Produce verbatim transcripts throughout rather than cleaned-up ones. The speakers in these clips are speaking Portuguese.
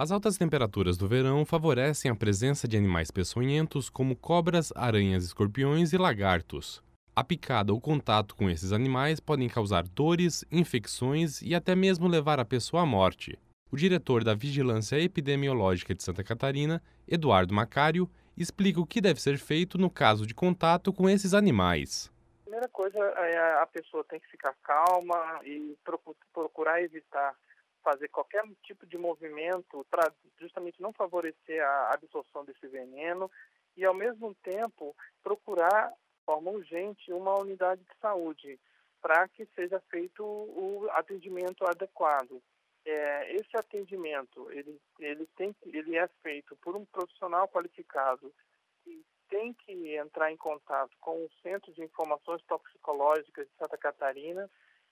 As altas temperaturas do verão favorecem a presença de animais peçonhentos como cobras, aranhas, escorpiões e lagartos. A picada ou contato com esses animais podem causar dores, infecções e até mesmo levar a pessoa à morte. O diretor da Vigilância Epidemiológica de Santa Catarina, Eduardo Macário, explica o que deve ser feito no caso de contato com esses animais. A primeira coisa é a pessoa tem que ficar calma e procurar evitar fazer qualquer tipo de movimento para justamente não favorecer a absorção desse veneno e, ao mesmo tempo, procurar, de forma urgente, uma unidade de saúde para que seja feito o atendimento adequado. É, esse atendimento ele, ele, tem, ele é feito por um profissional qualificado e tem que entrar em contato com o Centro de Informações Toxicológicas de Santa Catarina.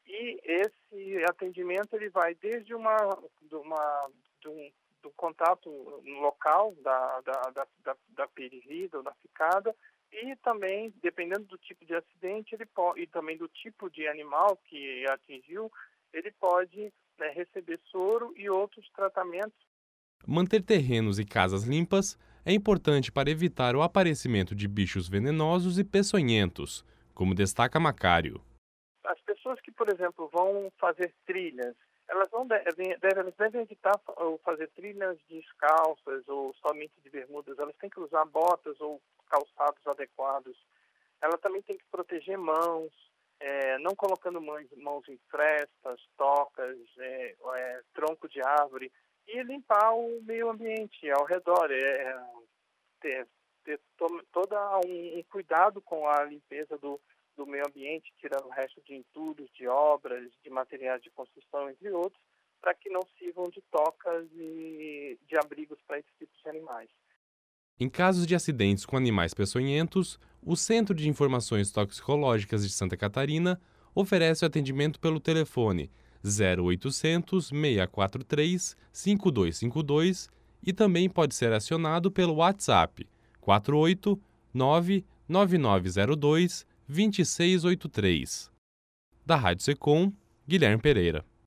E esse atendimento ele vai desde uma, de uma, de um, do contato local da, da, da, da, da ferida ou da picada e também, dependendo do tipo de acidente ele pode, e também do tipo de animal que atingiu, ele pode né, receber soro e outros tratamentos. Manter terrenos e casas limpas é importante para evitar o aparecimento de bichos venenosos e peçonhentos, como destaca Macário. As pessoas que, por exemplo, vão fazer trilhas, elas não devem, devem, elas devem evitar fazer trilhas descalças ou somente de bermudas. Elas têm que usar botas ou calçados adequados. Ela também tem que proteger mãos, é, não colocando mãos, mãos em frestas, tocas, é, é, tronco de árvore e limpar o meio ambiente ao redor. É, ter ter to, todo um, um cuidado com a limpeza do do meio ambiente, tirando o resto de entulhos, de obras, de materiais de construção, entre outros, para que não sirvam de tocas e de abrigos para esses tipos de animais. Em casos de acidentes com animais peçonhentos, o Centro de Informações Toxicológicas de Santa Catarina oferece o atendimento pelo telefone zero oitocentos, seiscentos e quarenta e três, cinquenta e dois cinquenta e dois e também pode ser acionado pelo WhatsApp quatro oito nove nove nove zero dois dois seis oito três. Da Rádio Secom, Guilherme Pereira.